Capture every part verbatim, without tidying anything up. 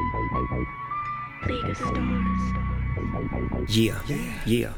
League of Stars. Yeah, yeah.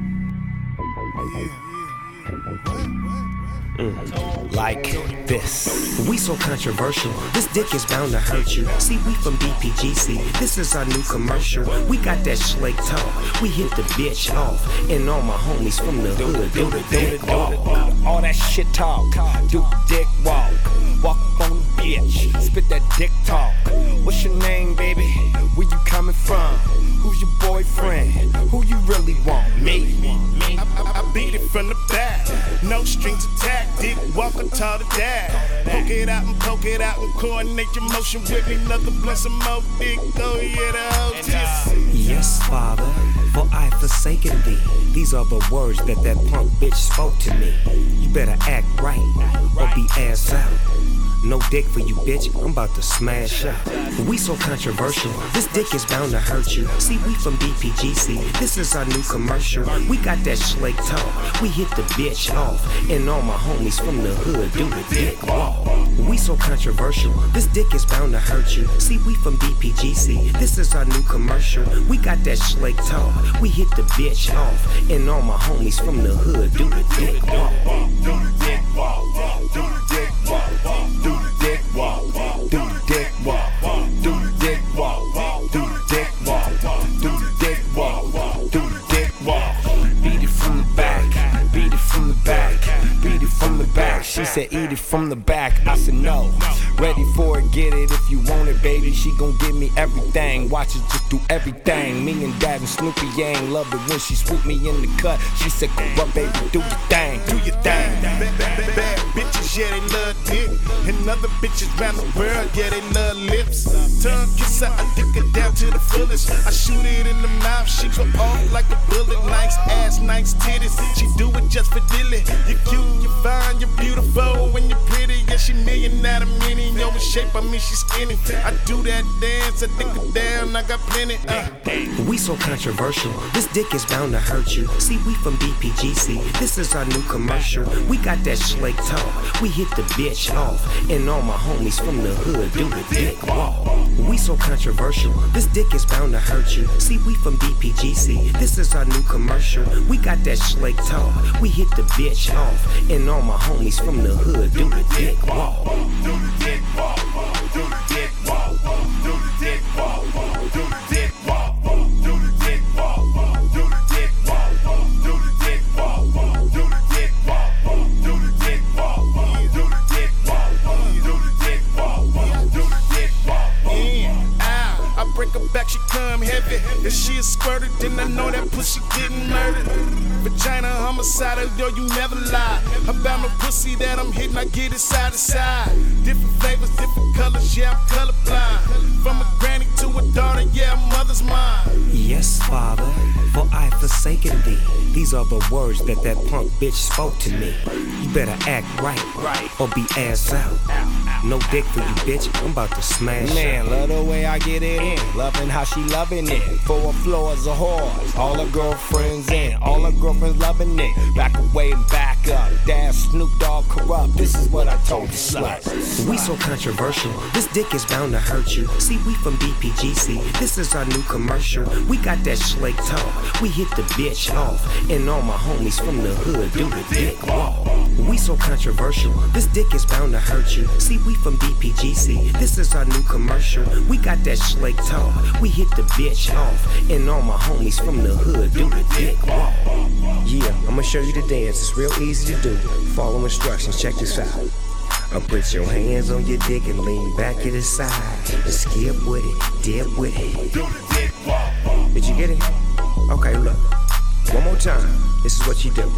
Mm, like this. We so controversial, this dick is bound to hurt you. See, we from B P G C, this is our new commercial. We got that Slake talk, we hit the bitch off. And all my homies from the hood do the dick walk. All that shit talk, do the dick walk. Walk up on the bitch, spit that dick talk. What's your name, baby? Where you coming from? Who's your boyfriend? Who you really want? Me. I, I, I beat it from the back, no strings attached. Dick walker tall to dad. Poke it out and poke it out and coordinate your motion with me. Another blunt, some more dick. Oh yeah, the hostess. Yes, Father, for I forsaken thee. These are the words that that punk bitch spoke to me. You better act right or be ass out. No dick for you, bitch, I'm about to smash up. We so controversial, this dick is bound to hurt you. See, we from B P G C, this is our new commercial. We got that Slake talk, we hit the bitch off. And all my homies from the hood do the dick walk. We so controversial, this dick is bound to hurt you. See, we from B P G C, this is our new commercial. We got that Slake talk, we hit the bitch off. And all my homies from the hood do the dick walk. Do the dick walk, do the dick walk, do the dick walk, do the dick walk, do the dick walk, do the dick walk, do the dick walk, do the dick walk. Beat it from the back, beat it from the back, beat it from the back. She said eat it from the back, I said no. Ready for it, get it if you want it, baby. She gon' give me everything, watch it just do everything. Me and Dad and Snoopy Yang loved it when she swooped me in the cut. She said go up, baby, do your thing, do your thing. Bad, bad, bad, bad bitches, yeah, they love dick. And other bitches round the world, yeah, they love lips. Tongue kiss her, I dick her down to the fullest. I shoot it in the mouth, she go off like a bullet. Nice ass, nice titties, she do it just for dilly. You cute, you fine, you're beautiful, when you're pretty. Yeah, she million out of many. Yo, in shape, I mean she skinny. I do that dance, I dick her down, I got plenty. Uh. We so controversial, this dick is bound to hurt you. See, we from B P G C, this is our new commercial. We got that Slake talk, we hit the bitch off. And all my homies from the hood do the dick walk. We so controversial, this dick is bound to hurt you. See, we from B P G C, this is our new commercial. We got that Slake talk, we hit the bitch off. And all my homies from the hood do the dick walk. Do the dick walk, do the dick walk, do the dick walk, do the dick walk, do the dick walk, do the dick walk, do the dick walk, do the dick walk, do the dick walk, do the dick walk, do the dick walk, do the dick walk. In, out, I break her back, she come heavy. If she is squirted, then I know that pussy getting murdered. Vagina homicidal, yo, you never lie. About no pussy that I'm hitting, I get it side to side. Different flavors, different colors, yeah, I'm colorblind. From a granny to a daughter, yeah, a mother's mine. Yes, Father, for I forsaken thee. These are the words that that punk bitch spoke to me. You better act right, right, or be ass out. No dick for you, bitch, I'm about to smash. Man, love the way I get it in, loving how she loving it. Four floors of whores, all her girlfriends in, all her girlfriends loving it. Back away and back up, Dad, Snoop Dogg corrupt. This is what I told the slut. We so controversial, this dick is bound to hurt you. See, we from B P G C, this is our new commercial. We got that Slake talk, we hit the bitch off. And all my homies from the hood do the dick walk. We so controversial, this dick is bound to hurt you. See, we from B P G C, this is our new commercial. We got that Slake talk, we hit the bitch off. And all my homies from the hood do the dick walk. Yeah, I'ma show you the dance, it's real easy to do. Follow instructions, check this out. Uh, put your hands on your dick and lean back to the side. And skip with it, dip with it. Do the dick walk. Did you get it? Okay, look. One more time. This is what you do.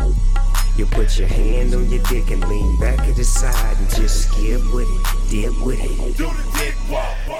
You put your hand on your dick and lean back to the side and just skip with it, dip with it. Do the dick walk.